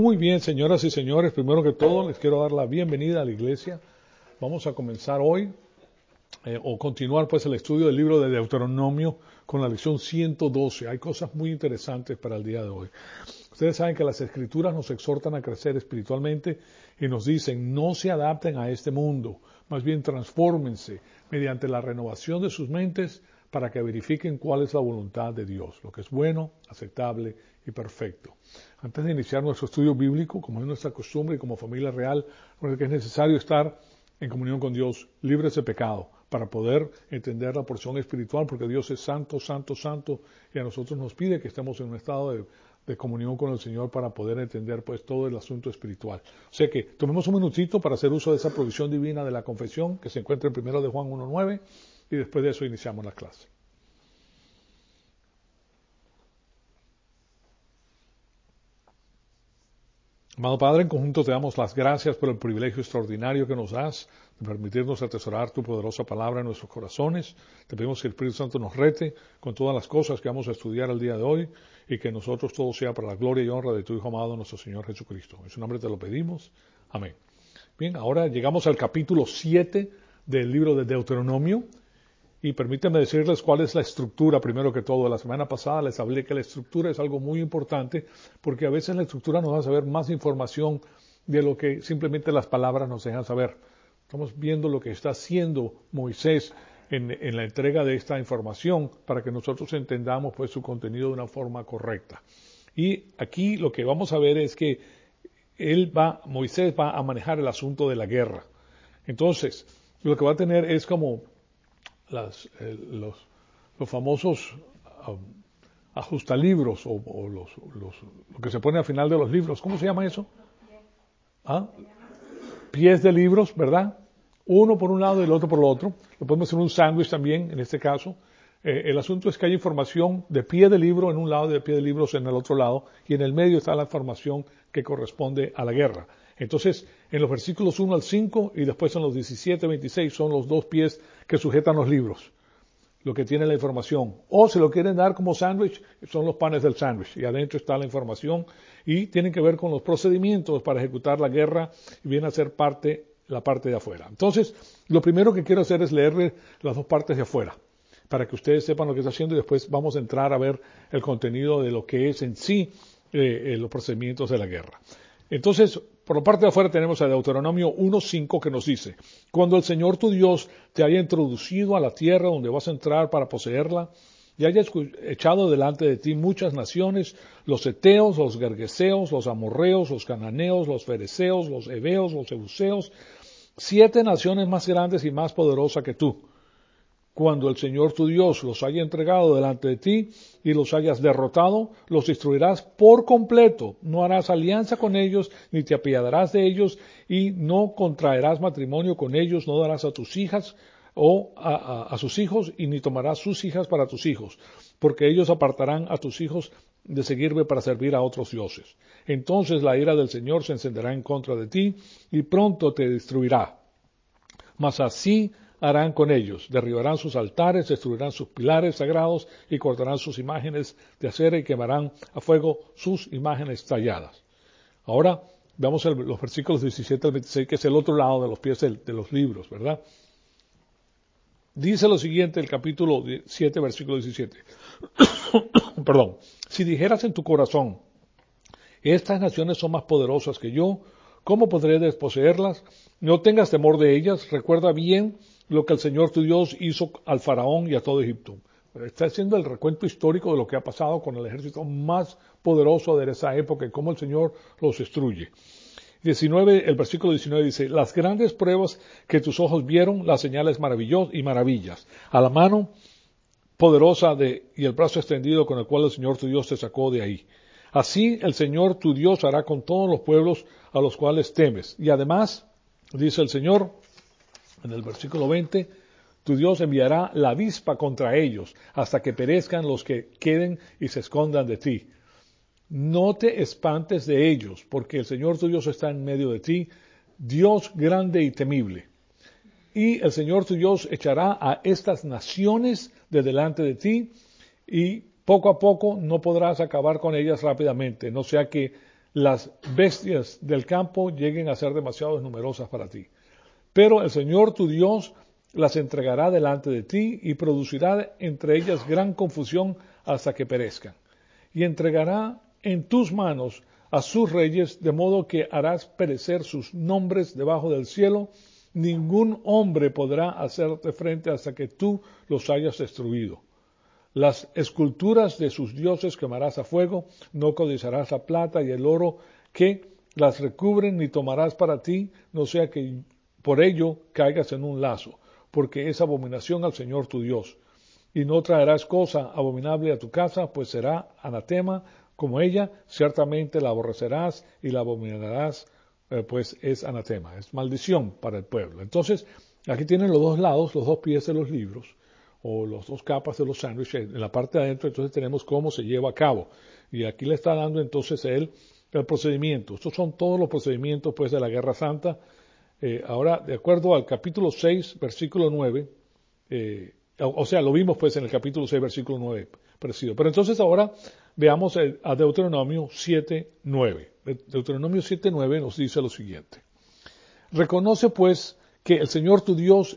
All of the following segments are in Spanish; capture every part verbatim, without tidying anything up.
Muy bien, señoras y señores, primero que todo les quiero dar la bienvenida a la iglesia. Vamos a comenzar hoy, eh, o continuar pues el estudio del libro de Deuteronomio con la lección ciento doce. Hay cosas muy interesantes para el día de hoy. Ustedes saben que las escrituras nos exhortan a crecer espiritualmente y nos dicen, no se adapten a este mundo, más bien transfórmense mediante la renovación de sus mentes para que verifiquen cuál es la voluntad de Dios, lo que es bueno, aceptable y perfecto. Antes de iniciar nuestro estudio bíblico, como es nuestra costumbre y como familia real, recuerden que es necesario estar en comunión con Dios, libres de pecado, para poder entender la porción espiritual, porque Dios es santo, santo, santo, y a nosotros nos pide que estemos en un estado de, de comunión con el Señor para poder entender pues todo el asunto espiritual. O sea que tomemos un minutito para hacer uso de esa provisión divina de la confesión que se encuentra en primero de Juan uno nueve, y después de eso iniciamos la clase. Amado Padre, en conjunto te damos las gracias por el privilegio extraordinario que nos das de permitirnos atesorar tu poderosa palabra en nuestros corazones. Te pedimos que el Espíritu Santo nos rete con todas las cosas que vamos a estudiar el día de hoy y que nosotros todo sea para la gloria y honra de tu Hijo amado, nuestro Señor Jesucristo. En su nombre te lo pedimos. Amén. Bien, ahora llegamos al capítulo siete del libro de Deuteronomio. Y permítanme decirles cuál es la estructura, primero que todo. La semana pasada les hablé que la estructura es algo muy importante, porque a veces la estructura nos va a saber más información de lo que simplemente las palabras nos dejan saber. Estamos viendo lo que está haciendo Moisés en, en la entrega de esta información para que nosotros entendamos pues su contenido de una forma correcta. Y aquí lo que vamos a ver es que él va, Moisés va a manejar el asunto de la guerra. Entonces, lo que va a tener es como Las, eh, los, los famosos um, ajustalibros o, o los, los, lo que se pone al final de los libros. ¿Cómo se llama eso? ¿Ah? Pies de libros, ¿verdad? Uno por un lado y el otro por el otro. Lo podemos hacer un sándwich también, en este caso. Eh, el asunto es que hay información de pie de libro en un lado y de pie de libros en el otro lado, y en el medio está la información que corresponde a la guerra. Entonces, en los versículos uno al cinco y después en los diecisiete, veintiséis son los dos pies que sujetan los libros, lo que tiene la información. O si lo quieren dar como sándwich, son los panes del sándwich, y adentro está la información, y tienen que ver con los procedimientos para ejecutar la guerra, y viene a ser parte, la parte de afuera. Entonces, lo primero que quiero hacer es leerle las dos partes de afuera, para que ustedes sepan lo que está haciendo, y después vamos a entrar a ver el contenido de lo que es en sí eh, eh, los procedimientos de la guerra. Entonces, por la parte de afuera tenemos a Deuteronomio uno cinco que nos dice, cuando el Señor tu Dios te haya introducido a la tierra donde vas a entrar para poseerla, y haya echado delante de ti muchas naciones, los heteos, los gergeseos, los amorreos, los cananeos, los fereceos, los heveos, los jebuseos, siete naciones más grandes y más poderosas que tú. Cuando el Señor tu Dios los haya entregado delante de ti y los hayas derrotado, los destruirás por completo. No harás alianza con ellos, ni te apiadarás de ellos, y no contraerás matrimonio con ellos, no darás a tus hijas o a, a, a sus hijos, y ni tomarás sus hijas para tus hijos, porque ellos apartarán a tus hijos de seguirme para servir a otros dioses. Entonces la ira del Señor se encenderá en contra de ti, y pronto te destruirá. Mas así harán con ellos, derribarán sus altares, destruirán sus pilares sagrados y cortarán sus imágenes de acera y quemarán a fuego sus imágenes talladas. Ahora veamos el, los versículos diecisiete al veintiséis, que es el otro lado de los pies de, de los libros, ¿verdad? Dice lo siguiente el capítulo siete, versículo diecisiete. Perdón. Si dijeras en tu corazón, estas naciones son más poderosas que yo, ¿cómo podré desposeerlas? No tengas temor de ellas, recuerda bien lo que el Señor tu Dios hizo al faraón y a todo Egipto. Está haciendo el recuento histórico de lo que ha pasado con el ejército más poderoso de esa época y cómo el Señor los destruye. diecinueve, el versículo diecinueve dice, las grandes pruebas que tus ojos vieron, las señales maravillosas y maravillas, a la mano poderosa de, y el brazo extendido con el cual el Señor tu Dios te sacó de ahí. Así el Señor tu Dios hará con todos los pueblos a los cuales temes. Y además, dice el Señor, en el versículo veinte, tu Dios enviará la avispa contra ellos, hasta que perezcan los que queden y se escondan de ti. No te espantes de ellos, porque el Señor tu Dios está en medio de ti, Dios grande y temible. Y el Señor tu Dios echará a estas naciones de delante de ti, y poco a poco no podrás acabar con ellas rápidamente, no sea que las bestias del campo lleguen a ser demasiado numerosas para ti. Pero el Señor tu Dios las entregará delante de ti y producirá entre ellas gran confusión hasta que perezcan. Y entregará en tus manos a sus reyes, de modo que harás perecer sus nombres debajo del cielo. Ningún hombre podrá hacerte frente hasta que tú los hayas destruido. Las esculturas de sus dioses quemarás a fuego, no codiciarás la plata y el oro que las recubren, ni tomarás para ti, no sea que por ello caigas en un lazo, porque es abominación al Señor tu Dios. Y no traerás cosa abominable a tu casa, pues será anatema como ella, ciertamente la aborrecerás y la abominarás, eh, pues es anatema, es maldición para el pueblo. Entonces, aquí tienen los dos lados, los dos pies de los libros, o las dos capas de los sándwiches. En la parte de adentro entonces tenemos cómo se lleva a cabo. Y aquí le está dando entonces él el procedimiento. Estos son todos los procedimientos pues de la Guerra Santa. Eh, ahora, de acuerdo al capítulo seis, versículo nueve, eh, o, o sea, lo vimos pues en el capítulo seis, versículo nueve, parecido. Pero entonces ahora veamos el, a Deuteronomio siete, nueve. Deuteronomio siete, nueve nos dice lo siguiente. Reconoce pues que el Señor tu Dios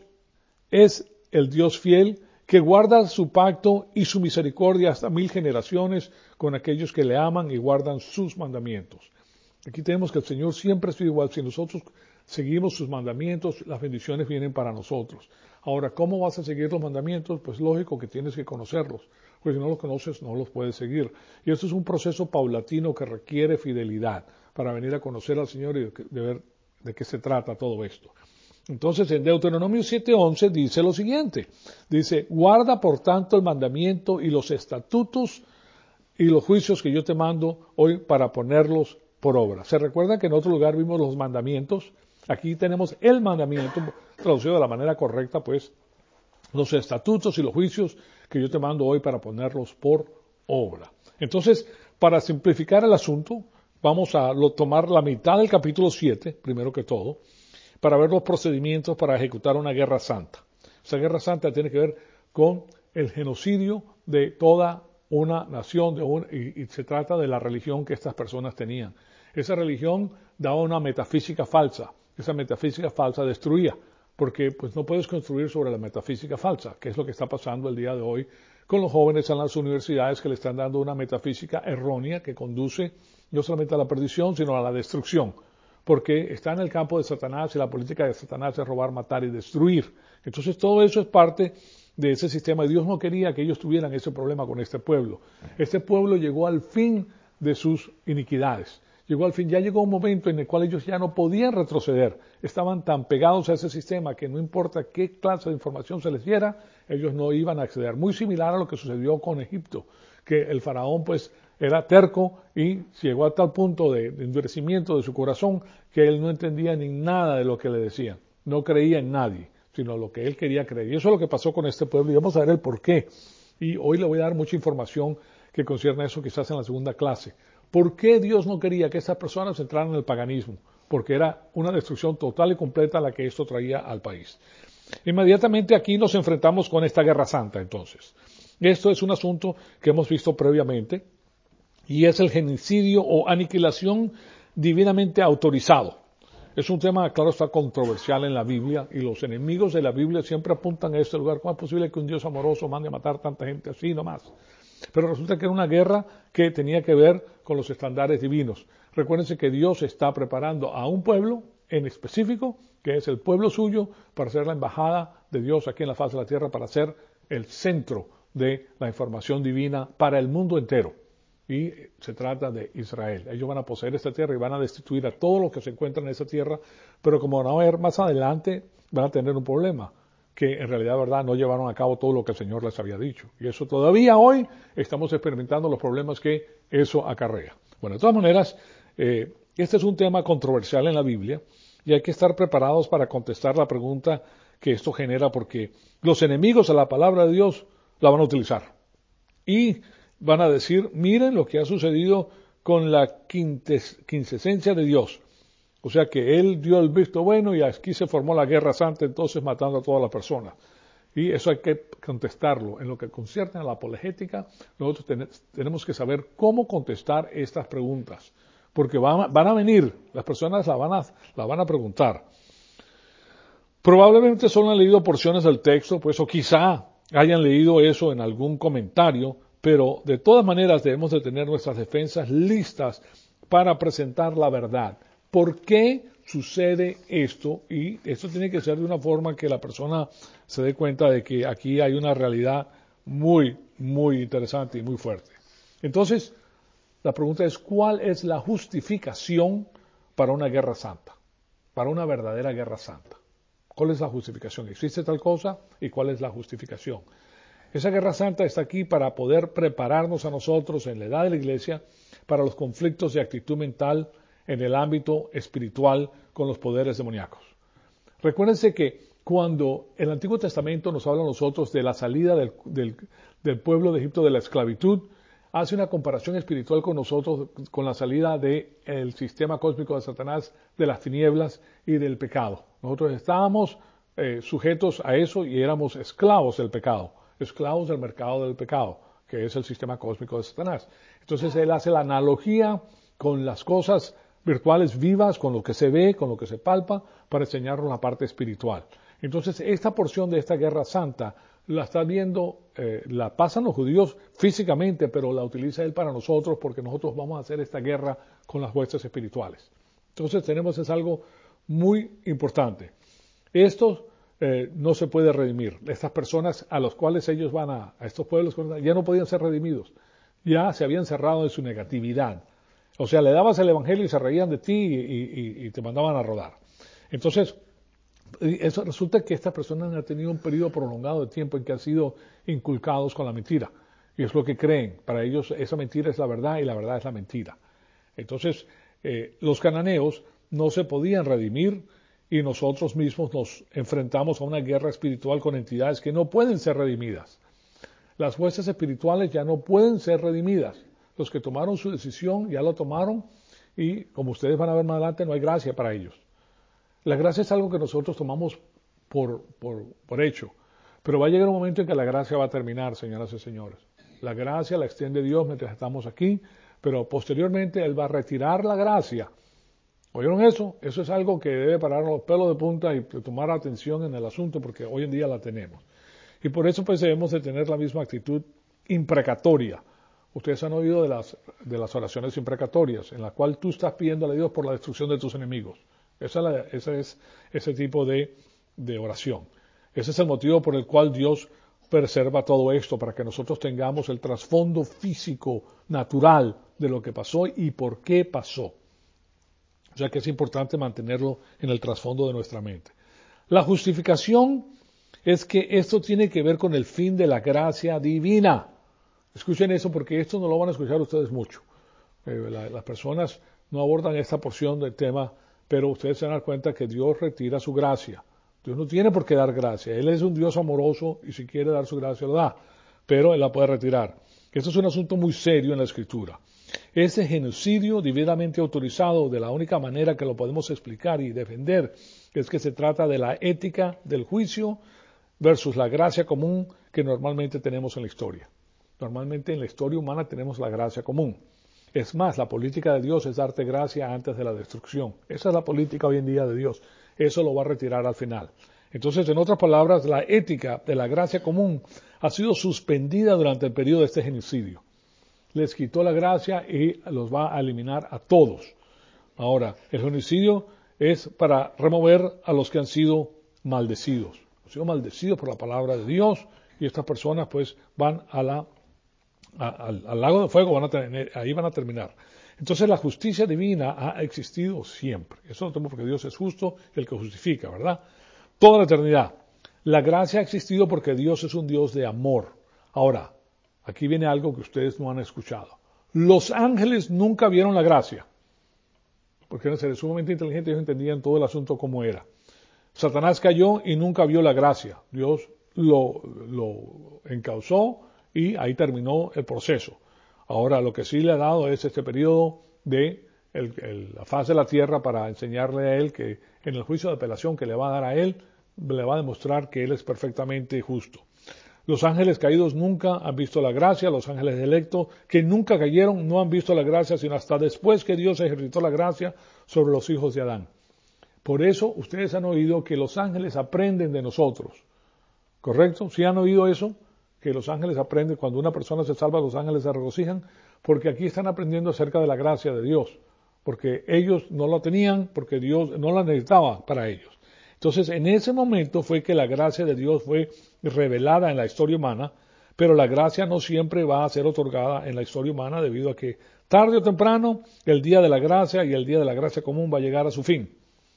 es el Dios fiel, que guarda su pacto y su misericordia hasta mil generaciones con aquellos que le aman y guardan sus mandamientos. Aquí tenemos que el Señor siempre ha sido igual. Si nosotros seguimos sus mandamientos, las bendiciones vienen para nosotros. Ahora, ¿cómo vas a seguir los mandamientos? Pues lógico que tienes que conocerlos, porque si no los conoces no los puedes seguir. Y esto es un proceso paulatino que requiere fidelidad para venir a conocer al Señor y de ver de qué se trata todo esto. Entonces, en Deuteronomio siete once dice lo siguiente. Dice, guarda por tanto el mandamiento y los estatutos y los juicios que yo te mando hoy para ponerlos por obra. ¿Se recuerda que en otro lugar vimos los mandamientos? Aquí tenemos el mandamiento, traducido de la manera correcta, pues, los estatutos y los juicios que yo te mando hoy para ponerlos por obra. Entonces, para simplificar el asunto, vamos a lo, tomar la mitad del capítulo siete, primero que todo, para ver los procedimientos para ejecutar una guerra santa. Esa guerra santa tiene que ver con el genocidio de toda una nación de un, y, y se trata de la religión que estas personas tenían. Esa religión daba una metafísica falsa. Esa metafísica falsa destruía, porque pues no puedes construir sobre la metafísica falsa, que es lo que está pasando el día de hoy con los jóvenes en las universidades que le están dando una metafísica errónea que conduce no solamente a la perdición, sino a la destrucción. Porque está en el campo de Satanás y la política de Satanás es robar, matar y destruir. Entonces todo eso es parte de ese sistema. Y Dios no quería que ellos tuvieran ese problema con este pueblo. Este pueblo llegó al fin de sus iniquidades. Llegó al fin, ya llegó un momento en el cual ellos ya no podían retroceder. Estaban tan pegados a ese sistema que no importa qué clase de información se les diera, ellos no iban a acceder. Muy similar a lo que sucedió con Egipto, que el faraón pues era terco y llegó a tal punto de, de endurecimiento de su corazón que él no entendía ni nada de lo que le decían. No creía en nadie, sino lo que él quería creer. Y eso es lo que pasó con este pueblo y vamos a ver el por qué. Y hoy le voy a dar mucha información que concierne a eso quizás en la segunda clase. ¿Por qué Dios no quería que estas personas entraran en el paganismo? Porque era una destrucción total y completa la que esto traía al país. Inmediatamente aquí nos enfrentamos con esta guerra santa entonces. Esto es un asunto que hemos visto previamente y es el genocidio o aniquilación divinamente autorizado. Es un tema, claro, está controversial en la Biblia y los enemigos de la Biblia siempre apuntan a este lugar. ¿Cómo es posible que un Dios amoroso mande a matar tanta gente así nomás? Pero resulta que era una guerra que tenía que ver con los estándares divinos. Recuérdense que Dios está preparando a un pueblo en específico, que es el pueblo suyo, para ser la embajada de Dios aquí en la faz de la tierra, para ser el centro de la información divina para el mundo entero. Y se trata de Israel. Ellos van a poseer esta tierra y van a destituir a todos los que se encuentran en esa tierra, pero como van a ver más adelante, van a tener un problema, que en realidad, verdad, no llevaron a cabo todo lo que el Señor les había dicho. Y eso todavía hoy estamos experimentando los problemas que eso acarrea. Bueno, de todas maneras, eh, este es un tema controversial en la Biblia y hay que estar preparados para contestar la pregunta que esto genera, porque los enemigos a la palabra de Dios la van a utilizar. Y van a decir, miren lo que ha sucedido con la quintes, quincesencia de Dios. O sea que Él dio el visto bueno y aquí se formó la guerra santa, entonces matando a todas las personas. Y eso hay que contestarlo. En lo que concierne a la apologética, nosotros ten, tenemos que saber cómo contestar estas preguntas. porque van, van a venir, las personas la van a, la van a preguntar. Probablemente solo han leído porciones del texto, pues, o quizá hayan leído eso en algún comentario, pero de todas maneras debemos de tener nuestras defensas listas para presentar la verdad. ¿Por qué sucede esto? Y esto tiene que ser de una forma que la persona se dé cuenta de que aquí hay una realidad muy, muy interesante y muy fuerte. Entonces, la pregunta es, ¿cuál es la justificación para una guerra santa? Para una verdadera guerra santa. ¿Cuál es la justificación? ¿Existe tal cosa? ¿Y cuál es la justificación? Esa guerra santa está aquí para poder prepararnos a nosotros en la edad de la iglesia para los conflictos de actitud mental en el ámbito espiritual con los poderes demoníacos. Recuérdense que cuando el Antiguo Testamento nos habla a nosotros de la salida del, del, del pueblo de Egipto de la esclavitud, hace una comparación espiritual con nosotros, con la salida del sistema cósmico de Satanás, de las tinieblas y del pecado. Nosotros estábamos eh, sujetos a eso y éramos esclavos del pecado, esclavos del mercado del pecado, que es el sistema cósmico de Satanás. Entonces él hace la analogía con las cosas virtuales vivas, con lo que se ve, con lo que se palpa, para enseñarnos la parte espiritual. Entonces esta porción de esta guerra santa la está viendo, eh, la pasan los judíos físicamente, pero la utiliza él para nosotros porque nosotros vamos a hacer esta guerra con las huestes espirituales. Entonces tenemos es algo muy importante. Esto eh, no se puede redimir. Estas personas a los cuales ellos van a, a estos pueblos, ya no podían ser redimidos. Ya se habían cerrado en su negatividad. O sea, le dabas el evangelio y se reían de ti y, y, y te mandaban a rodar. Entonces, eso resulta que estas personas han tenido un periodo prolongado de tiempo en que han sido inculcados con la mentira. Y es lo que creen. Para ellos esa mentira es la verdad y la verdad es la mentira. Entonces, eh, los cananeos no se podían redimir y nosotros mismos nos enfrentamos a una guerra espiritual con entidades que no pueden ser redimidas. Las huestes espirituales ya no pueden ser redimidas. Los que tomaron su decisión ya lo tomaron y, como ustedes van a ver más adelante, no hay gracia para ellos. La gracia es algo que nosotros tomamos por, por, por hecho, pero va a llegar un momento en que la gracia va a terminar, señoras y señores. La gracia la extiende Dios mientras estamos aquí, pero posteriormente Él va a retirar la gracia. ¿Oyeron eso? Eso es algo que debe parar los pelos de punta y tomar atención en el asunto porque hoy en día la tenemos. Y por eso pues debemos de tener la misma actitud imprecatoria. Ustedes han oído de las, de las oraciones imprecatorias, en la cual tú estás pidiéndole a Dios por la destrucción de tus enemigos. Esa es, la, esa es ese tipo de, de oración. Ese es el motivo por el cual Dios preserva todo esto, para que nosotros tengamos el trasfondo físico, natural de lo que pasó y por qué pasó. O sea que es importante mantenerlo en el trasfondo de nuestra mente. La justificación es que esto tiene que ver con el fin de la gracia divina. Escuchen eso porque esto no lo van a escuchar ustedes mucho. Eh, la, las personas no abordan esta porción del tema, pero ustedes se van a dar cuenta que Dios retira su gracia. Dios no tiene por qué dar gracia. Él es un Dios amoroso y si quiere dar su gracia lo da, pero Él la puede retirar. Esto es un asunto muy serio en la Escritura. Ese genocidio divinamente autorizado, de la única manera que lo podemos explicar y defender, es que se trata de la ética del juicio versus la gracia común que normalmente tenemos en la historia. Normalmente en la historia humana tenemos la gracia común. Es más, la política de Dios es darte gracia antes de la destrucción. Esa es la política hoy en día de Dios. Eso lo va a retirar al final. Entonces, en otras palabras, la ética de la gracia común ha sido suspendida durante el periodo de este genocidio. Les quitó la gracia y los va a eliminar a todos. Ahora, el genocidio es para remover a los que han sido maldecidos. Han sido maldecidos por la palabra de Dios y estas personas pues van a la Al, al lago de fuego, van a tener, ahí van a terminar. Entonces la justicia divina ha existido siempre. Eso no tenemos porque Dios es justo y el que justifica, ¿verdad? Toda la eternidad. La gracia ha existido porque Dios es un Dios de amor. Ahora, aquí viene algo que ustedes no han escuchado. Los ángeles nunca vieron la gracia. Porque eran seres sumamente inteligentes y ellos entendían todo el asunto como era. Satanás cayó y nunca vio la gracia. Dios lo, lo encauzó y ahí terminó el proceso. Ahora, lo que sí le ha dado es este periodo de el, el, la faz de la tierra para enseñarle a él que en el juicio de apelación que le va a dar a él, le va a demostrar que él es perfectamente justo. Los ángeles caídos nunca han visto la gracia, los ángeles electos que nunca cayeron no han visto la gracia, sino hasta después que Dios ejercitó la gracia sobre los hijos de Adán. Por eso ustedes han oído que los ángeles aprenden de nosotros. ¿Correcto? ¿Sí han oído eso? Que los ángeles aprenden, cuando una persona se salva, los ángeles se regocijan, porque aquí están aprendiendo acerca de la gracia de Dios, porque ellos no la tenían, porque Dios no la necesitaba para ellos. Entonces, en ese momento fue que la gracia de Dios fue revelada en la historia humana, pero la gracia no siempre va a ser otorgada en la historia humana debido a que tarde o temprano el día de la gracia y el día de la gracia común va a llegar a su fin.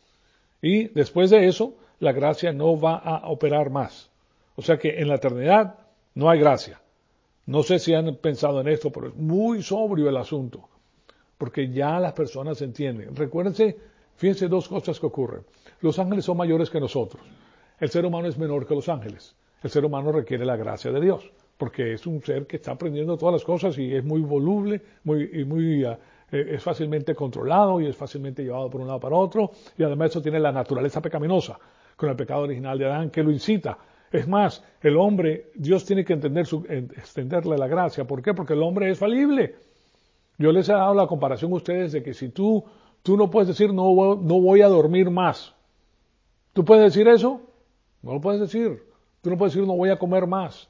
Y después de eso, la gracia no va a operar más. O sea que en la eternidad no hay gracia. No sé si han pensado en esto, pero es muy sobrio el asunto, porque ya las personas entienden. Recuérdense, fíjense dos cosas que ocurren. Los ángeles son mayores que nosotros. El ser humano es menor que los ángeles. El ser humano requiere la gracia de Dios, porque es un ser que está aprendiendo todas las cosas y es muy voluble, muy, y muy, uh, es fácilmente controlado y es fácilmente llevado por un lado para otro, y además eso tiene la naturaleza pecaminosa, con el pecado original de Adán que lo incita. Es más, el hombre, Dios tiene que entender su, extenderle la gracia. ¿Por qué? Porque el hombre es falible. Yo les he dado la comparación a ustedes de que si tú, tú no puedes decir no, no voy a dormir más. ¿Tú puedes decir eso? No lo puedes decir. Tú no puedes decir no voy a comer más.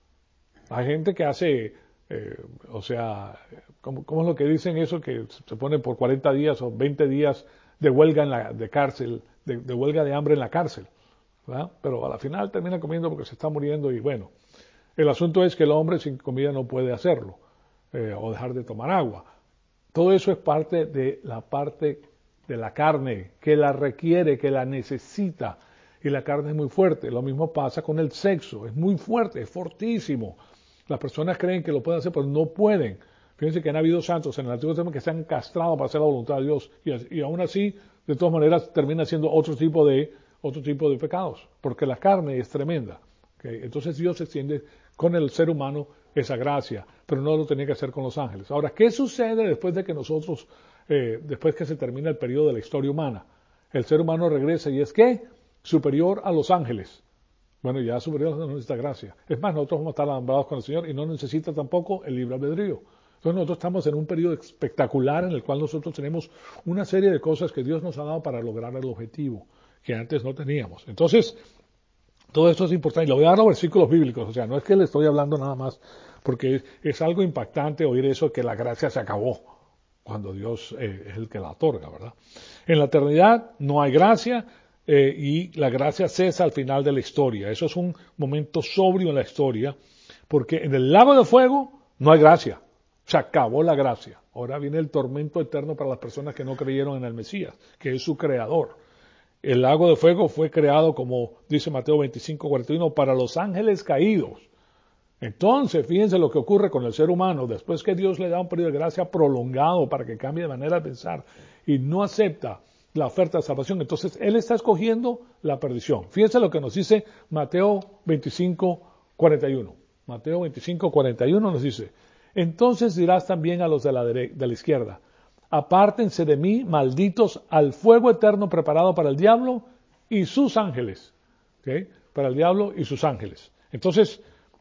Hay gente que hace, eh, o sea, ¿cómo, ¿cómo es lo que dicen eso? Que se ponen por cuarenta días o veinte días de huelga en la, de cárcel, de, de huelga de hambre en la cárcel. ¿Verdad? Pero a la final termina comiendo porque se está muriendo y bueno, el asunto es que el hombre sin comida no puede hacerlo eh, o dejar de tomar agua. Todo eso es parte de la parte de la carne que la requiere, que la necesita, y la carne es muy fuerte. Lo mismo pasa con el sexo, es muy fuerte, es fortísimo. Las personas creen que lo pueden hacer, pero no pueden. Fíjense que han habido santos en el Antiguo Testamento que se han castrado para hacer la voluntad de Dios y, y aún así, de todas maneras, termina siendo otro tipo de otro tipo de pecados, porque la carne es tremenda. ¿Okay? Entonces Dios extiende con el ser humano esa gracia, pero no lo tenía que hacer con los ángeles. Ahora, ¿qué sucede después de que nosotros, eh, después que se termina el periodo de la historia humana? El ser humano regresa y es ¿qué? Superior a los ángeles. Bueno, ya superior no necesita gracia. Es más, nosotros vamos a estar alambrados con el Señor y no necesita tampoco el libre albedrío. Entonces nosotros estamos en un periodo espectacular en el cual nosotros tenemos una serie de cosas que Dios nos ha dado para lograr el objetivo que antes no teníamos. Entonces, todo esto es importante. Le voy a dar los versículos bíblicos, o sea, no es que le estoy hablando nada más, porque es, es algo impactante oír eso, que la gracia se acabó, cuando Dios eh, es el que la otorga, ¿verdad? En la eternidad no hay gracia, eh, y la gracia cesa al final de la historia. Eso es un momento sobrio en la historia, porque en el lago de fuego no hay gracia, se acabó la gracia. Ahora viene el tormento eterno para las personas que no creyeron en el Mesías, que es su creador. El lago de fuego fue creado, como dice Mateo veinticinco, cuarenta y uno, para los ángeles caídos. Entonces, fíjense lo que ocurre con el ser humano. Después que Dios le da un periodo de gracia prolongado para que cambie de manera de pensar y no acepta la oferta de salvación, entonces Él está escogiendo la perdición. Fíjense lo que nos dice Mateo veinticinco, cuarenta y uno. Mateo veinticinco, cuarenta y uno nos dice, entonces dirás también a los de la, dere- de la izquierda, apártense de mí, malditos, al fuego eterno preparado para el diablo y sus ángeles. ¿Okay? Para el diablo y sus ángeles. Entonces,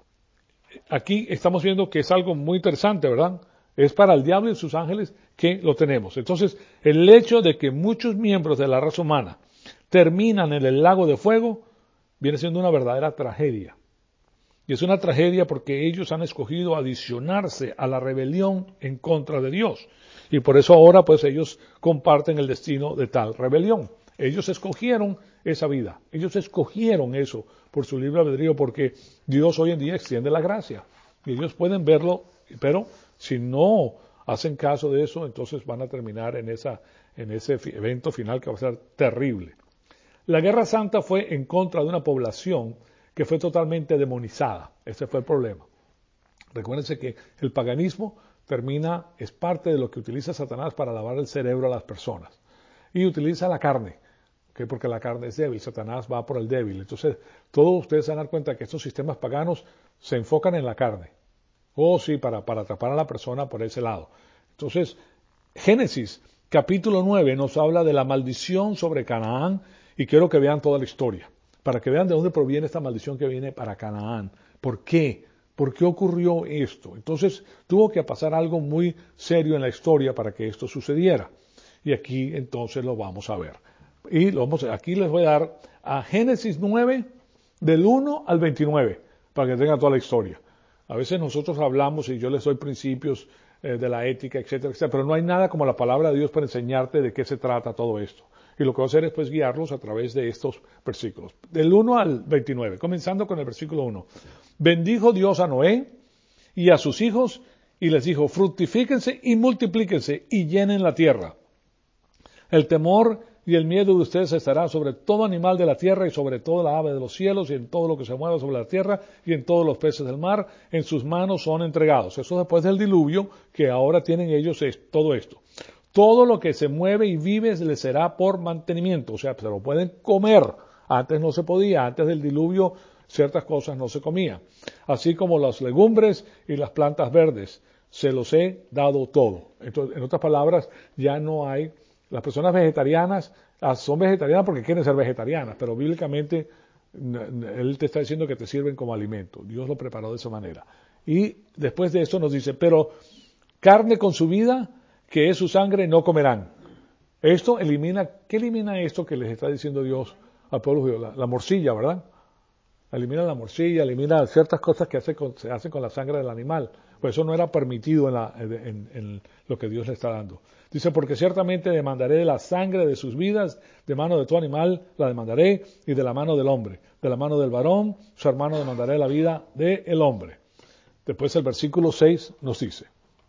aquí estamos viendo que es algo muy interesante, ¿verdad? Es para el diablo y sus ángeles que lo tenemos. Entonces, el hecho de que muchos miembros de la raza humana terminan en el lago de fuego viene siendo una verdadera tragedia. Y es una tragedia porque ellos han escogido adicionarse a la rebelión en contra de Dios. Y por eso ahora pues ellos comparten el destino de tal rebelión. Ellos escogieron esa vida. Ellos escogieron eso por su libre albedrío porque Dios hoy en día extiende la gracia. Y ellos pueden verlo, pero si no hacen caso de eso, entonces van a terminar en, esa, en ese evento final que va a ser terrible. La Guerra Santa fue en contra de una población que fue totalmente demonizada. Ese fue el problema. Recuérdense que el paganismo termina, es parte de lo que utiliza Satanás para lavar el cerebro a las personas. Y utiliza la carne, ¿okay? Porque la carne es débil, Satanás va por el débil. Entonces, todos ustedes se van a dar cuenta que estos sistemas paganos se enfocan en la carne. Oh, sí, para, para atrapar a la persona por ese lado. Entonces, Génesis capítulo nueve nos habla de la maldición sobre Canaán y quiero que vean toda la historia. para que vean de dónde proviene esta maldición que viene para Canaán. ¿Por qué? ¿Por qué ocurrió esto? Entonces tuvo que pasar algo muy serio en la historia para que esto sucediera. Y aquí entonces lo vamos a ver. Y lo vamos a, aquí les voy a dar a Génesis nueve, del uno al veintinueve, para que tengan toda la historia. A veces nosotros hablamos y yo les doy principios eh, de la ética, etcétera, etcétera, pero no hay nada como la palabra de Dios para enseñarte de qué se trata todo esto. Y lo que voy a hacer es pues guiarlos a través de estos versículos. Del uno al veintinueve, comenzando con el versículo uno. Bendijo Dios a Noé y a sus hijos y les dijo, fructifíquense y multiplíquense y llenen la tierra. El temor y el miedo de ustedes estará sobre todo animal de la tierra y sobre toda la ave de los cielos y en todo lo que se mueva sobre la tierra y en todos los peces del mar. En sus manos son entregados. Eso después del diluvio que ahora tienen ellos es todo esto. Todo lo que se mueve y vive les será por mantenimiento. O sea, se lo pueden comer. Antes no se podía. Antes del diluvio ciertas cosas no se comían. Así como las legumbres y las plantas verdes. Se los he dado todo. Entonces, en otras palabras, ya no hay... Las personas vegetarianas son vegetarianas porque quieren ser vegetarianas, pero bíblicamente Él te está diciendo que te sirven como alimento. Dios lo preparó de esa manera. Y después de eso nos dice, pero carne con su vida, que es su sangre, no comerán. Esto elimina, ¿qué elimina esto que les está diciendo Dios al pueblo judío? La, la morcilla, ¿verdad? Elimina la morcilla, elimina ciertas cosas que hace con, se hacen con la sangre del animal. Pues eso no era permitido en, la, en, en lo que Dios le está dando. Dice, porque ciertamente demandaré de la sangre de sus vidas, de mano de todo animal la demandaré, y de la mano del hombre. De la mano del varón, su hermano demandaré la vida del hombre. Después el versículo seis nos dice,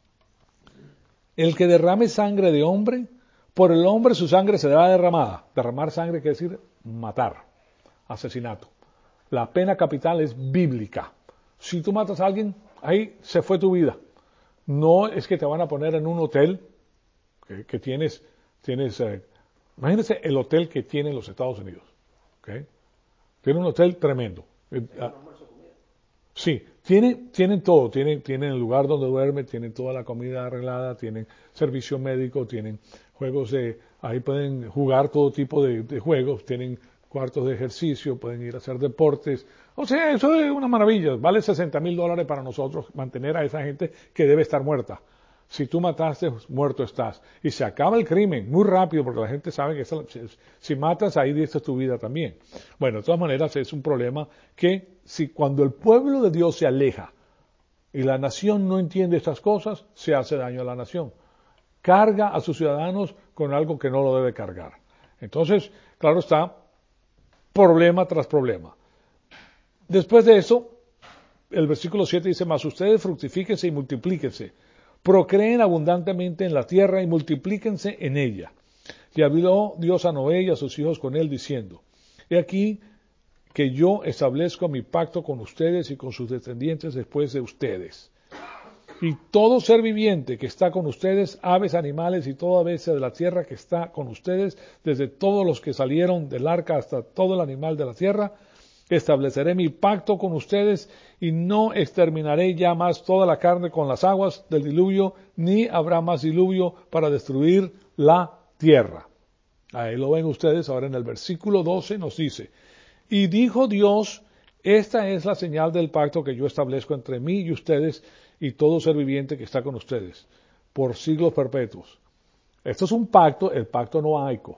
el que derrame sangre de hombre, por el hombre su sangre será derramada. Derramar sangre quiere decir matar, asesinato. La pena capital es bíblica. Si tú matas a alguien, ahí se fue tu vida. No es que te van a poner en un hotel que, que tienes, tienes eh, imagínense el hotel que tienen los Estados Unidos. ¿Okay? Tiene un hotel tremendo. Eh, ah, sí, tienen, tienen todo. Tienen, tienen el lugar donde duerme, tienen toda la comida arreglada, tienen servicio médico, tienen juegos de... Ahí pueden jugar todo tipo de, de juegos, tienen cuartos de ejercicio, pueden ir a hacer deportes. O sea, eso es una maravilla. Vale sesenta mil dólares para nosotros mantener a esa gente que debe estar muerta. Si tú mataste, muerto estás. Y se acaba el crimen muy rápido porque la gente sabe que esa, si matas, ahí diste tu vida también. Bueno, de todas maneras es un problema que si cuando el pueblo de Dios se aleja y la nación no entiende estas cosas, se hace daño a la nación. Carga a sus ciudadanos con algo que no lo debe cargar. Entonces, claro está, problema tras problema. Después de eso, el versículo siete dice, mas ustedes fructifíquense y multiplíquense, procreen abundantemente en la tierra y multiplíquense en ella. Y habló Dios a Noé y a sus hijos con él, diciendo, he aquí que yo establezco mi pacto con ustedes y con sus descendientes después de ustedes. Y todo ser viviente que está con ustedes, aves, animales y toda bestia de la tierra que está con ustedes, desde todos los que salieron del arca hasta todo el animal de la tierra, estableceré mi pacto con ustedes y no exterminaré ya más toda la carne con las aguas del diluvio, ni habrá más diluvio para destruir la tierra. Ahí lo ven ustedes, ahora en el versículo doce nos dice, y dijo Dios, esta es la señal del pacto que yo establezco entre mí y ustedes y todo ser viviente que está con ustedes, por siglos perpetuos. Esto es un pacto, el pacto noaico.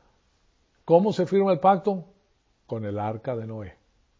¿Cómo se firma el pacto? Con el arca de Noé.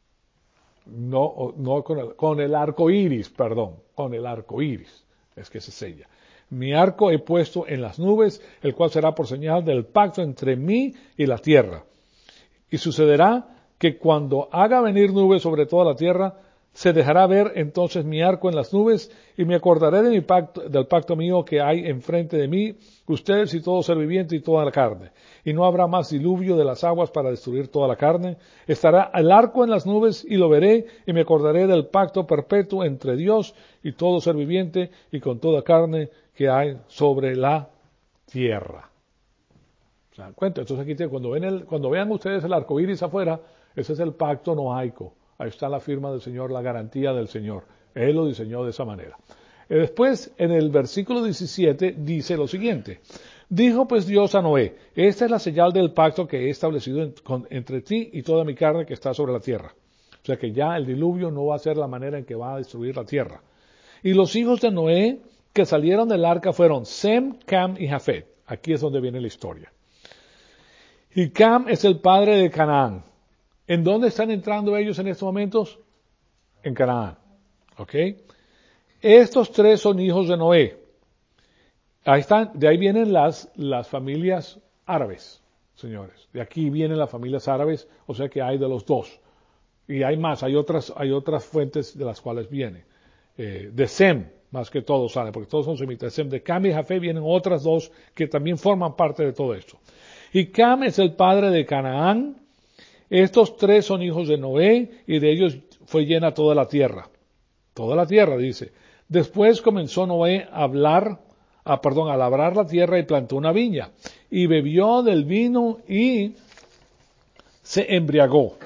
No, no con el, con el arco iris, perdón, con el arco iris, es que se sella. Mi arco he puesto en las nubes, el cual será por señal del pacto entre mí y la tierra. Y sucederá que cuando haga venir nubes sobre toda la tierra, se dejará ver entonces mi arco en las nubes, y me acordaré de mi pacto, del pacto mío que hay enfrente de mí, ustedes y todo ser viviente y toda la carne. Y no habrá más diluvio de las aguas para destruir toda la carne. Estará el arco en las nubes, y lo veré, y me acordaré del pacto perpetuo entre Dios y todo ser viviente, y con toda carne que hay sobre la tierra. ¿Se dan cuenta? Entonces aquí cuando, ven el, cuando vean ustedes el arco iris afuera, ese es el pacto noaico. Ahí está la firma del Señor, la garantía del Señor. Él lo diseñó de esa manera. Después, en el versículo diecisiete, dice lo siguiente. Dijo pues Dios a Noé, esta es la señal del pacto que he establecido en, con, entre ti y toda mi carne que está sobre la tierra. O sea que ya el diluvio no va a ser la manera en que va a destruir la tierra. Y los hijos de Noé que salieron del arca fueron Sem, Cam y Jafet. Aquí es donde viene la historia. Y Cam es el padre de Canaán. ¿En dónde están entrando ellos en estos momentos? En Canaán. ¿Ok? Estos tres son hijos de Noé. Ahí están, de ahí vienen las, las familias árabes, señores. De aquí vienen las familias árabes, o sea que hay de los dos. Y hay más, hay otras, hay otras fuentes de las cuales viene. Eh, de Sem, más que todos salen, porque todos son semitas. De Sem, de Cam y Jafet vienen otras dos que también forman parte de todo esto. Y Cam es el padre de Canaán. Estos tres son hijos de Noé y de ellos fue llena toda la tierra. Toda la tierra, dice. Después comenzó Noé a hablar, a, perdón, a labrar la tierra y plantó una viña. Y bebió del vino y se embriagó.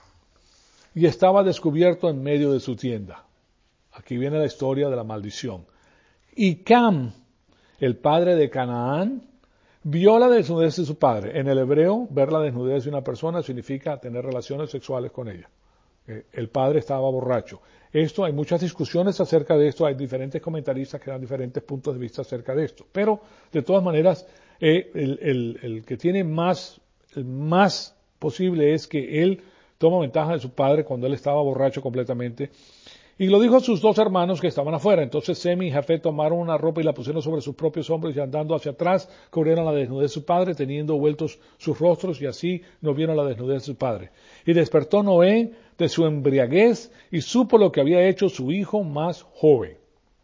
Y estaba descubierto en medio de su tienda. Aquí viene la historia de la maldición. Y Cam, el padre de Canaán, vio la desnudez de su padre. En el hebreo, ver la desnudez de una persona significa tener relaciones sexuales con ella. El padre estaba borracho. Esto, hay muchas discusiones acerca de esto, hay diferentes comentaristas que dan diferentes puntos de vista acerca de esto. Pero, de todas maneras, eh, el, el, el que tiene más, el más posible es que él toma ventaja de su padre cuando él estaba borracho completamente. Y lo dijo a sus dos hermanos que estaban afuera. Entonces Sem y Jafet tomaron una ropa y la pusieron sobre sus propios hombros y andando hacia atrás cubrieron la desnudez de su padre, teniendo vueltos sus rostros y así no vieron la desnudez de su padre. Y despertó Noé de su embriaguez y supo lo que había hecho su hijo más joven.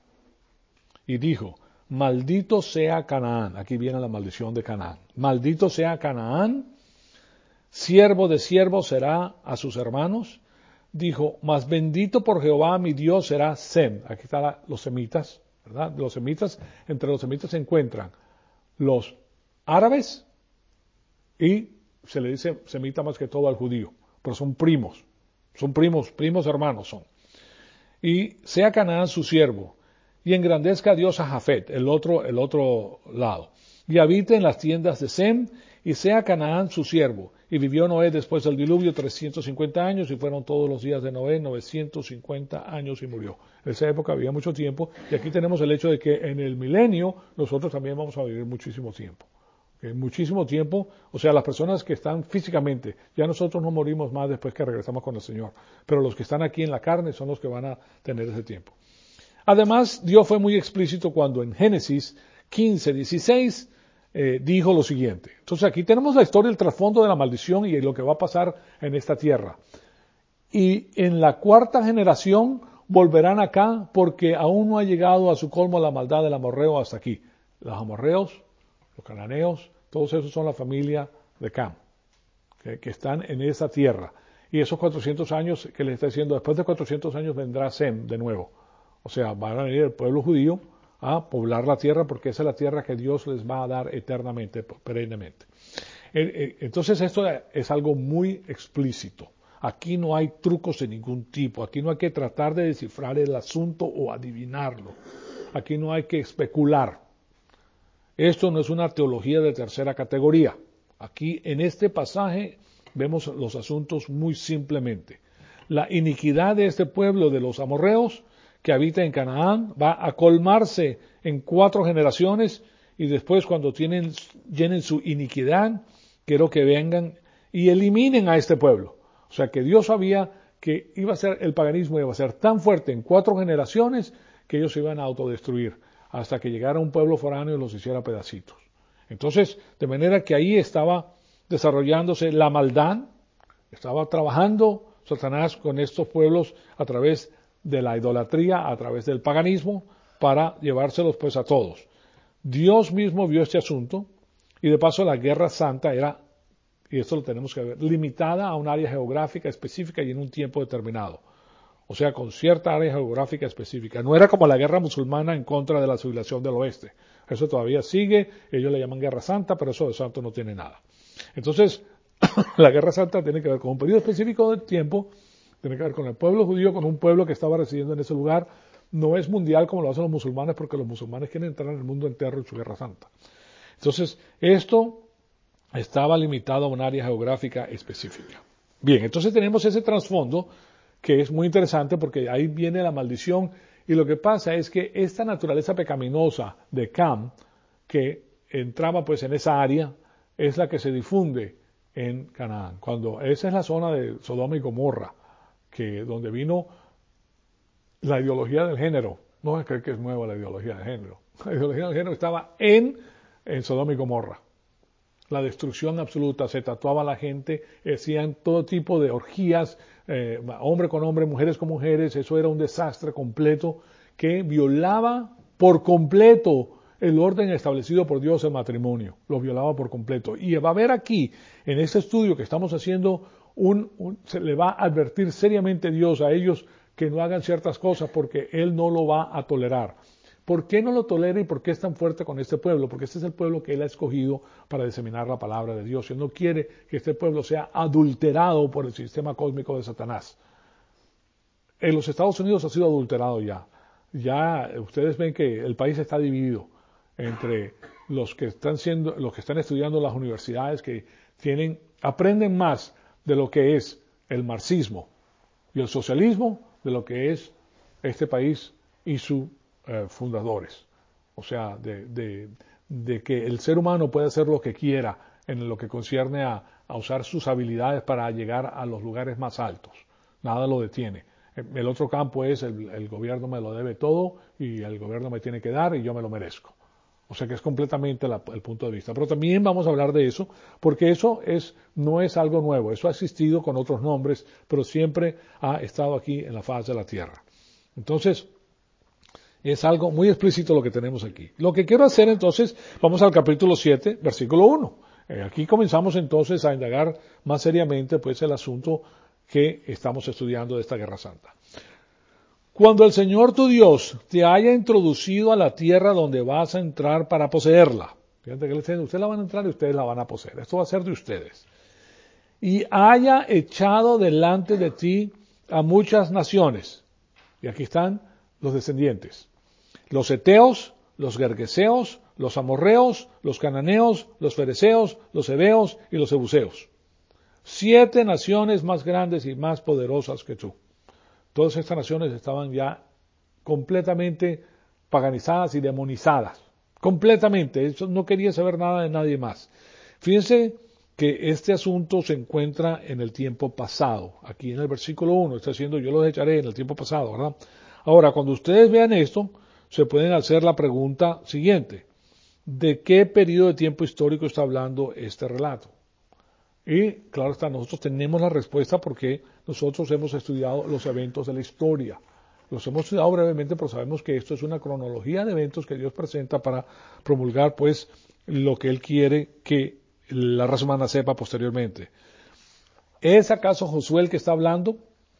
Y dijo, maldito sea Canaán. Aquí viene la maldición de Canaán. Maldito sea Canaán, siervo de siervo será a sus hermanos. Dijo, más bendito por Jehová mi Dios será Sem. Aquí están la, los semitas, ¿verdad? Los semitas, entre los semitas se encuentran los árabes y se le dice semita más que todo al judío, pero son primos, son primos, primos hermanos son. Y sea Canaán su siervo, y engrandezca a Dios a Jafet, el otro, el otro lado, y habite en las tiendas de Sem, y sea Canaán su siervo. Y vivió Noé después del diluvio trescientos cincuenta años, y fueron todos los días de Noé novecientos cincuenta años y murió. En esa época había mucho tiempo, y aquí tenemos el hecho de que en el milenio nosotros también vamos a vivir muchísimo tiempo. ¿Okay? Muchísimo tiempo, o sea, las personas que están físicamente, ya nosotros no morimos más después que regresamos con el Señor, pero los que están aquí en la carne son los que van a tener ese tiempo. Además, Dios fue muy explícito cuando en Génesis quince, dieciséis, Eh, dijo lo siguiente. Entonces aquí tenemos la historia, el trasfondo de la maldición y lo que va a pasar en esta tierra. Y en la cuarta generación volverán acá porque aún no ha llegado a su colmo la maldad del amorreo hasta aquí. Los amorreos, los cananeos, todos esos son la familia de Cam, que, que están en esa tierra. Y esos cuatrocientos años que les está diciendo, después de cuatrocientos años vendrá Sem de nuevo. O sea, van a venir el pueblo judío a poblar la tierra porque esa es la tierra que Dios les va a dar eternamente, perennemente. Entonces esto es algo muy explícito. Aquí no hay trucos de ningún tipo. Aquí no hay que tratar de descifrar el asunto o adivinarlo. Aquí no hay que especular. Esto no es una teología de tercera categoría. Aquí en este pasaje vemos los asuntos muy simplemente. La iniquidad de este pueblo de los amorreos que habita en Canaán va a colmarse en cuatro generaciones y después cuando tienen, llenen su iniquidad, quiero que vengan y eliminen a este pueblo. O sea que Dios sabía que iba a ser el paganismo iba a ser tan fuerte en cuatro generaciones que ellos se iban a autodestruir hasta que llegara un pueblo foráneo y los hiciera pedacitos. Entonces, de manera que ahí estaba desarrollándose la maldad, estaba trabajando Satanás con estos pueblos a través de la idolatría, a través del paganismo, para llevárselos pues a todos. Dios mismo vio este asunto y de paso la guerra santa era, y esto lo tenemos que ver, limitada a un área geográfica específica y en un tiempo determinado. O sea, con cierta área geográfica específica. No era como la guerra musulmana en contra de la civilización del oeste. Eso todavía sigue, ellos le llaman guerra santa, pero eso de santo no tiene nada. Entonces, la guerra santa tiene que ver con un periodo específico de tiempo, tiene que ver con el pueblo judío, con un pueblo que estaba residiendo en ese lugar. No es mundial como lo hacen los musulmanes, porque los musulmanes quieren entrar en el mundo entero en su guerra santa. Entonces, esto estaba limitado a un área geográfica específica. Bien, entonces tenemos ese trasfondo que es muy interesante porque ahí viene la maldición y lo que pasa es que esta naturaleza pecaminosa de Cam, que entraba pues en esa área, es la que se difunde en Canaán. Cuando esa es la zona de Sodoma y Gomorra, que donde vino la ideología del género. No es que es nueva la ideología del género. La ideología del género estaba en, en Sodoma y Gomorra. La destrucción absoluta, se tatuaba a la gente, hacían todo tipo de orgías, eh, hombre con hombre, mujeres con mujeres, eso era un desastre completo que violaba por completo el orden establecido por Dios en matrimonio, lo violaba por completo. Y va a haber aquí, en este estudio que estamos haciendo, un, un, se le va a advertir seriamente Dios a ellos que no hagan ciertas cosas porque Él no lo va a tolerar. ¿Por qué no lo tolera y por qué es tan fuerte con este pueblo? Porque este es el pueblo que Él ha escogido para diseminar la palabra de Dios. Él no quiere que este pueblo sea adulterado por el sistema cósmico de Satanás. En los Estados Unidos ha sido adulterado ya. Ya ustedes ven que el país está dividido entre los que están siendo, los que están estudiando en las universidades, que tienen, aprenden más de lo que es el marxismo y el socialismo de lo que es este país y su Eh, fundadores, o sea, de, de, de que el ser humano puede hacer lo que quiera en lo que concierne a, a usar sus habilidades para llegar a los lugares más altos. Nada lo detiene. El otro campo es el, el gobierno me lo debe todo y el gobierno me tiene que dar y yo me lo merezco. O sea que es completamente la, el punto de vista. Pero también vamos a hablar de eso, porque eso es, no es algo nuevo. Eso ha existido con otros nombres, pero siempre ha estado aquí en la faz de la tierra. Entonces, es algo muy explícito lo que tenemos aquí. Lo que quiero hacer entonces, vamos al capítulo siete, versículo uno. Eh, aquí comenzamos entonces a indagar más seriamente pues el asunto que estamos estudiando de esta Guerra Santa. Cuando el Señor tu Dios te haya introducido a la tierra donde vas a entrar para poseerla, fíjate que le dicen, ustedes la van a entrar y ustedes la van a poseer, esto va a ser de ustedes, y haya echado delante de ti a muchas naciones, y aquí están los descendientes, los heteos, los gergeseos, los amorreos, los cananeos, los fereceos, los heveos y los jebuseos. Siete naciones más grandes y más poderosas que tú. Todas estas naciones estaban ya completamente paganizadas y demonizadas. Completamente. Eso no quería saber nada de nadie más. Fíjense que este asunto se encuentra en el tiempo pasado. Aquí en el versículo uno está diciendo yo los echaré en el tiempo pasado, ¿verdad? Ahora, cuando ustedes vean esto, se pueden hacer la pregunta siguiente. ¿De qué periodo de tiempo histórico está hablando este relato? Y claro está, nosotros tenemos la respuesta porque nosotros hemos estudiado los eventos de la historia. Los hemos estudiado brevemente, pero sabemos que esto es una cronología de eventos que Dios presenta para promulgar pues lo que Él quiere que la raza humana sepa posteriormente. ¿Es acaso Josué el que está hablando?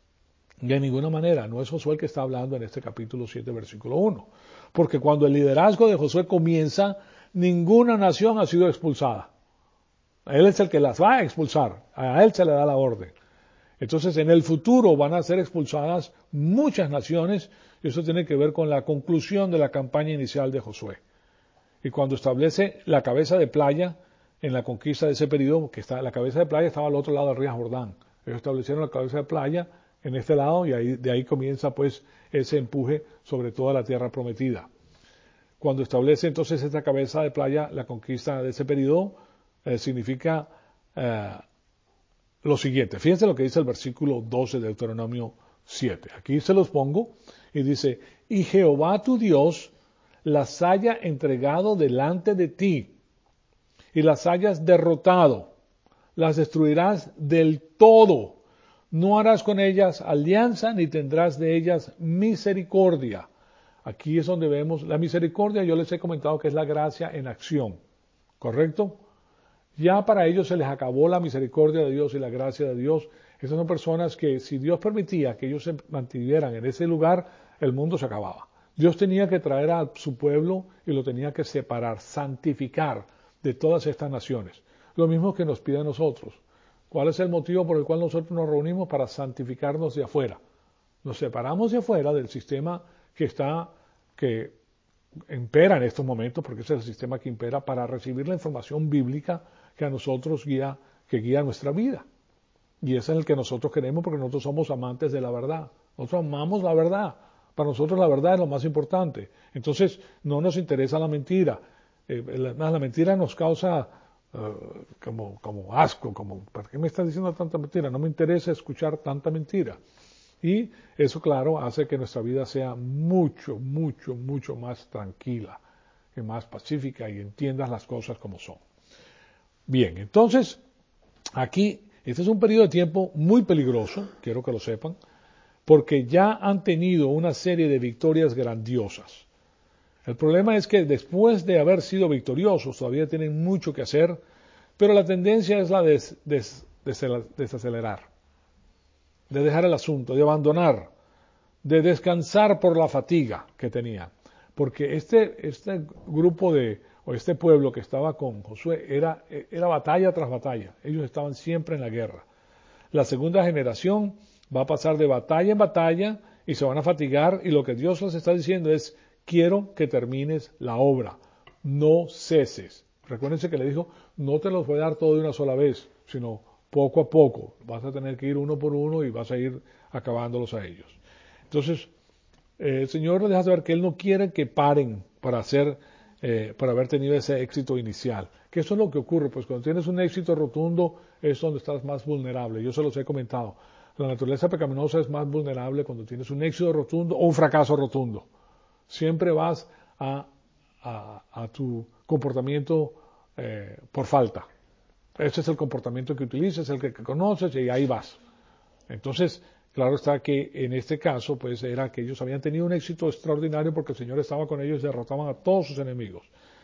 De ninguna manera, no es Josué el que está hablando en este capítulo siete, versículo uno. Porque cuando el liderazgo de Josué comienza, ninguna nación ha sido expulsada. Él es el que las va a expulsar, a él se le da la orden. Entonces, en el futuro van a ser expulsadas muchas naciones, y eso tiene que ver con la conclusión de la campaña inicial de Josué. Y cuando establece la cabeza de playa, en la conquista de ese periodo, que está, la cabeza de playa estaba al otro lado del río Jordán. Ellos establecieron la cabeza de playa en este lado, y ahí, de ahí comienza pues ese empuje sobre toda la tierra prometida. Cuando establece entonces esta cabeza de playa, la conquista de ese periodo, eh, significa eh, lo siguiente. Fíjense lo que dice el versículo doce de Deuteronomio siete. Aquí se los pongo y dice, y Jehová tu Dios las haya entregado delante de ti y las hayas derrotado, las destruirás del todo. No harás con ellas alianza ni tendrás de ellas misericordia. Aquí es donde vemos la misericordia, yo les he comentado que es la gracia en acción, ¿correcto? Ya para ellos se les acabó la misericordia de Dios y la gracia de Dios. Esas son personas que si Dios permitía que ellos se mantuvieran en ese lugar, el mundo se acababa. Dios tenía que traer a su pueblo y lo tenía que separar, santificar de todas estas naciones. Lo mismo que nos pide a nosotros. ¿Cuál es el motivo por el cual nosotros nos reunimos? Para santificarnos de afuera. Nos separamos de afuera del sistema que está, que impera en estos momentos, porque ese es el sistema que impera, para recibir la información bíblica que a nosotros guía, que guía nuestra vida. Y ese es el que nosotros queremos porque nosotros somos amantes de la verdad. Nosotros amamos la verdad. Para nosotros la verdad es lo más importante. Entonces no nos interesa la mentira. Eh, la, la mentira nos causa uh, como, como asco, como, ¿para qué me estás diciendo tanta mentira? No me interesa escuchar tanta mentira. Y eso, claro, hace que nuestra vida sea mucho, mucho, mucho más tranquila, y más pacífica y entiendas las cosas como son. Bien, entonces, aquí, este es un periodo de tiempo muy peligroso, quiero que lo sepan, porque ya han tenido una serie de victorias grandiosas. El problema es que después de haber sido victoriosos, todavía tienen mucho que hacer, pero la tendencia es la de des, des, des, desacelerar, de dejar el asunto, de abandonar, de descansar por la fatiga que tenían. Porque este, este grupo de, o este pueblo que estaba con Josué era, era batalla tras batalla. Ellos estaban siempre en la guerra. La segunda generación va a pasar de batalla en batalla y se van a fatigar, y lo que Dios les está diciendo es: quiero que termines la obra, no ceses. Recuérdense que le dijo: no te los voy a dar todo de una sola vez, sino poco a poco. Vas a tener que ir uno por uno y vas a ir acabándolos a ellos. Entonces, eh, el Señor les deja saber que Él no quiere que paren para hacer, eh, para haber tenido ese éxito inicial. Que eso es lo que ocurre, pues cuando tienes un éxito rotundo es donde estás más vulnerable. Yo se los he comentado. La naturaleza pecaminosa es más vulnerable cuando tienes un éxito rotundo o un fracaso rotundo. Siempre vas a, a, a tu comportamiento eh, por falta. Ese es el comportamiento que utilizas, el que, que conoces, y ahí vas. Entonces, claro está que en este caso, pues era que ellos habían tenido un éxito extraordinario porque el Señor estaba con ellos y derrotaban a todos sus enemigos.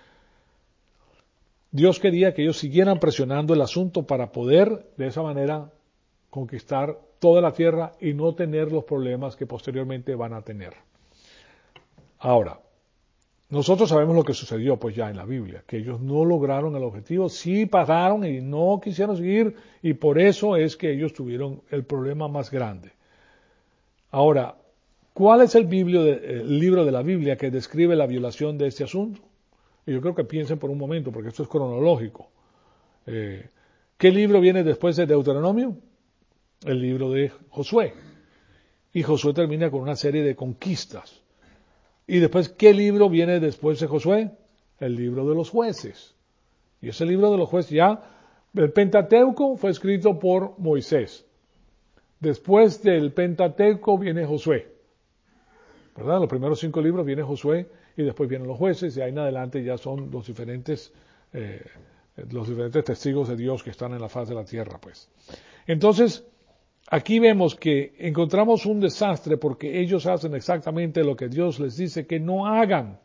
Dios quería que ellos siguieran presionando el asunto para poder, de esa manera, conquistar toda la tierra y no tener los problemas que posteriormente van a tener. Ahora, nosotros sabemos lo que sucedió pues ya en la Biblia, que ellos no lograron el objetivo, sí pasaron y no quisieron seguir, y por eso es que ellos tuvieron el problema más grande. Ahora, ¿cuál es el, biblio de, el libro de la Biblia que describe la violación de este asunto? Y yo creo que piensen por un momento, porque esto es cronológico. Eh, ¿Qué libro viene después de Deuteronomio? El libro de Josué. Y Josué termina con una serie de conquistas. Y después, ¿qué libro viene después de Josué? El libro de los jueces. Y ese libro de los jueces ya, el Pentateuco fue escrito por Moisés. Después del Pentateuco viene Josué. ¿Verdad? Los primeros cinco libros viene Josué y después vienen los jueces, y ahí en adelante ya son los diferentes, eh, los diferentes testigos de Dios que están en la faz de la tierra, pues. Entonces, aquí vemos que encontramos un desastre porque ellos hacen exactamente lo que Dios les dice que no hagan.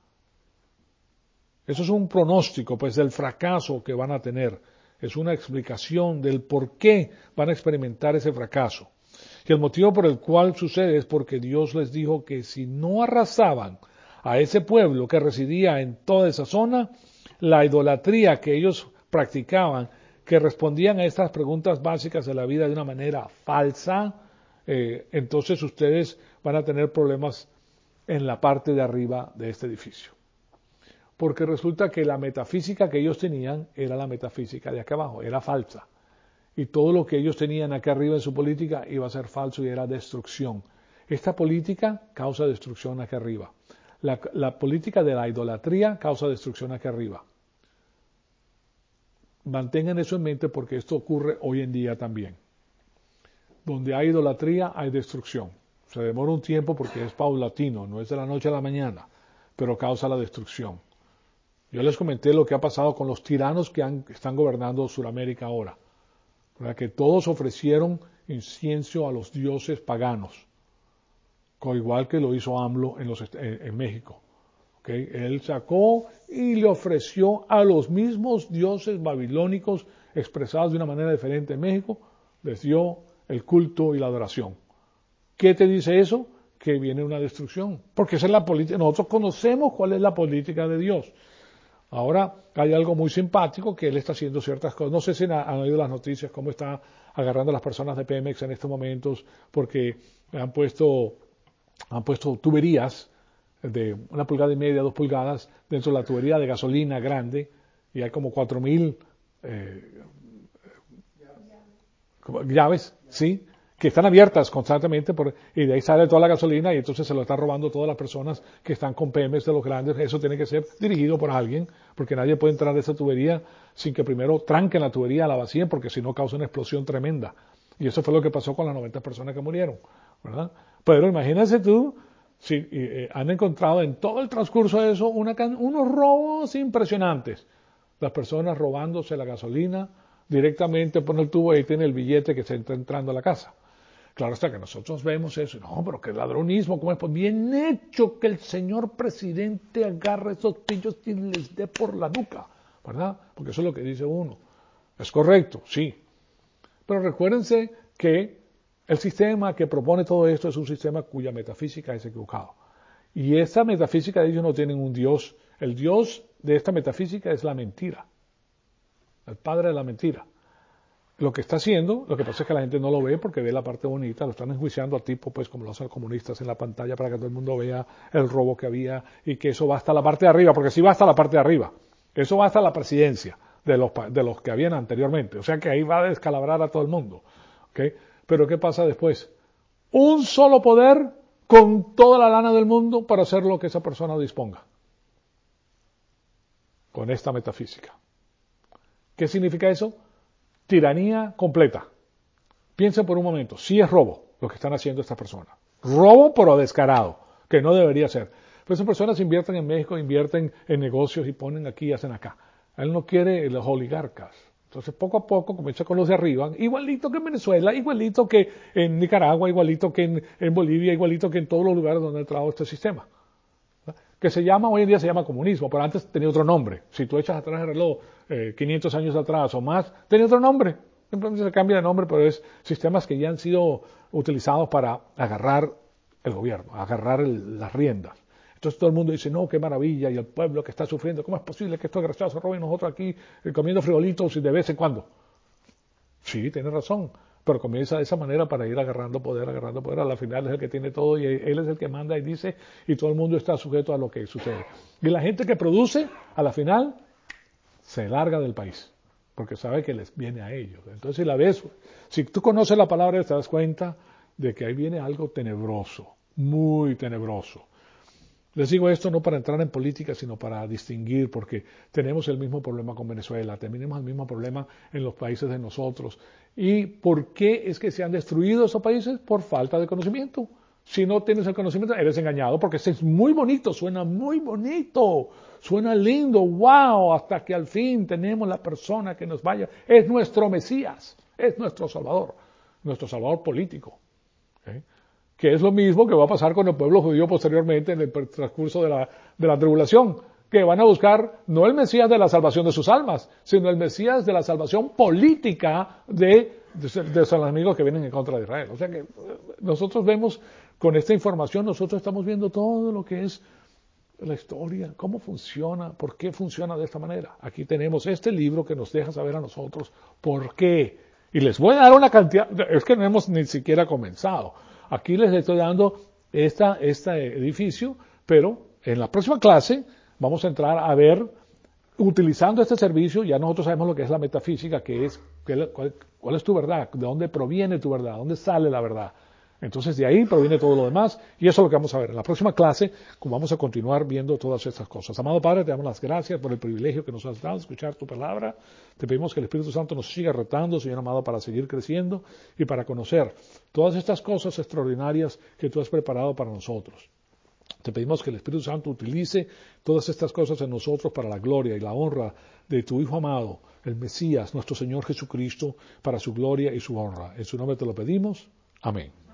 Eso es un pronóstico, pues, del fracaso que van a tener. Es una explicación del por qué van a experimentar ese fracaso. Y el motivo por el cual sucede es porque Dios les dijo que si no arrasaban a ese pueblo que residía en toda esa zona, la idolatría que ellos practicaban, que respondían a estas preguntas básicas de la vida de una manera falsa, eh, entonces ustedes van a tener problemas en la parte de arriba de este edificio. Porque resulta que la metafísica que ellos tenían era la metafísica de acá abajo, era falsa. Y todo lo que ellos tenían acá arriba en su política iba a ser falso y era destrucción. Esta política causa destrucción acá arriba. La, la política de la idolatría causa destrucción acá arriba. Mantengan eso en mente porque esto ocurre hoy en día también. Donde hay idolatría hay destrucción. Se demora un tiempo porque es paulatino, no es de la noche a la mañana, pero causa la destrucción. Yo les comenté lo que ha pasado con los tiranos que han, están gobernando Sudamérica ahora. ¿Verdad? Que todos ofrecieron incienso a los dioses paganos, igual que lo hizo AMLO en, los, en, en México. ¿Okay? Él sacó y le ofreció a los mismos dioses babilónicos expresados de una manera diferente en México, les dio el culto y la adoración. ¿Qué te dice eso? Que viene una destrucción, porque esa es la política. Nosotros conocemos cuál es la política de Dios. Ahora hay algo muy simpático que él está haciendo ciertas cosas. No sé si han oído las noticias, cómo está agarrando a las personas de Pemex en estos momentos, porque han puesto, han puesto tuberías de una pulgada y media, dos pulgadas, dentro de la tubería de gasolina grande, y hay como cuatro mil eh, llaves, ¿sí?, que están abiertas constantemente por, y de ahí sale toda la gasolina y entonces se lo están robando todas las personas que están con P Ms de los grandes. Eso tiene que ser dirigido por alguien, porque nadie puede entrar a esa tubería sin que primero tranquen la tubería, la vacíen, porque si no causa una explosión tremenda. Y eso fue lo que pasó con las noventa personas que murieron, ¿verdad? Pero imagínate tú, si eh, han encontrado en todo el transcurso de eso una, unos robos impresionantes. Las personas robándose la gasolina directamente por el tubo y ahí tiene el billete que se está entrando a la casa. Claro está que nosotros vemos eso, no, pero qué ladronismo, ¿cómo es? Pues bien hecho que el señor presidente agarre esos pillos y les dé por la nuca, ¿verdad? Porque eso es lo que dice uno. Es correcto, sí. Pero recuérdense que el sistema que propone todo esto es un sistema cuya metafísica es equivocada. Y esta metafísica de ellos no tienen un Dios. El Dios de esta metafísica es la mentira. El padre de la mentira. Lo que está haciendo, lo que pasa es que la gente no lo ve porque ve la parte bonita, lo están enjuiciando a tipo, pues como lo hacen los comunistas en la pantalla para que todo el mundo vea el robo que había y que eso va hasta la parte de arriba, porque sí va hasta la parte de arriba, eso va hasta la presidencia de los, de los que habían anteriormente, o sea que ahí va a descalabrar a todo el mundo, ¿okay? Pero ¿qué pasa después? Un solo poder con toda la lana del mundo para hacer lo que esa persona disponga, con esta metafísica. ¿Qué significa eso? Tiranía completa. Piensen por un momento, sí es robo lo que están haciendo estas personas. Robo pero descarado, que no debería ser. Pero esas personas invierten en México, invierten en negocios y ponen aquí y hacen acá. Él no quiere los oligarcas. Entonces poco a poco comienza con los de arriba, igualito que en Venezuela, igualito que en Nicaragua, igualito que en, en Bolivia, igualito que en todos los lugares donde ha entrado este sistema. Que se llama, hoy en día se llama comunismo, pero antes tenía otro nombre. Si tú echas atrás el reloj eh, quinientos años atrás o más, tenía otro nombre. Simplemente se cambia de nombre, pero es sistemas que ya han sido utilizados para agarrar el gobierno, agarrar el, las riendas. Entonces todo el mundo dice, no, qué maravilla, y el pueblo que está sufriendo, ¿cómo es posible que estos desgraciados se roben nosotros aquí eh, comiendo frijolitos y de vez en cuando? Sí, tiene razón. Pero comienza de esa manera para ir agarrando poder, agarrando poder. A la final es el que tiene todo y él es el que manda y dice y todo el mundo está sujeto a lo que sucede. Y la gente que produce, a la final, se larga del país porque sabe que les viene a ellos. Entonces, si la ves, si tú conoces la palabra, te das cuenta de que ahí viene algo tenebroso, muy tenebroso. Les digo esto no para entrar en política, sino para distinguir, porque tenemos el mismo problema con Venezuela, tenemos el mismo problema en los países de nosotros. ¿Y por qué es que se han destruido esos países? Por falta de conocimiento. Si no tienes el conocimiento, eres engañado, porque es muy bonito, suena muy bonito, suena lindo, wow, hasta que al fin tenemos la persona que nos vaya. Es nuestro Mesías, es nuestro Salvador, nuestro Salvador político. ¿Okay? Que es lo mismo que va a pasar con el pueblo judío posteriormente en el transcurso de la, de la tribulación, que van a buscar no el Mesías de la salvación de sus almas, sino el Mesías de la salvación política de, de, de los enemigos que vienen en contra de Israel. O sea que nosotros vemos, con esta información, nosotros estamos viendo todo lo que es la historia, cómo funciona, por qué funciona de esta manera. Aquí tenemos este libro que nos deja saber a nosotros por qué. Y les voy a dar una cantidad, es que no hemos ni siquiera comenzado. Aquí les estoy dando esta, este edificio, pero en la próxima clase vamos a entrar a ver, utilizando este servicio, ya nosotros sabemos lo que es la metafísica, que es cuál, cuál es tu verdad, de dónde proviene tu verdad, dónde sale la verdad. Entonces de ahí proviene todo lo demás y eso es lo que vamos a ver. En la próxima clase vamos a continuar viendo todas estas cosas. Amado Padre, te damos las gracias por el privilegio que nos has dado de escuchar tu palabra. Te pedimos que el Espíritu Santo nos siga retando, Señor amado, para seguir creciendo y para conocer todas estas cosas extraordinarias que tú has preparado para nosotros. Te pedimos que el Espíritu Santo utilice todas estas cosas en nosotros para la gloria y la honra de tu Hijo amado, el Mesías, nuestro Señor Jesucristo, para su gloria y su honra. En su nombre te lo pedimos. Amén.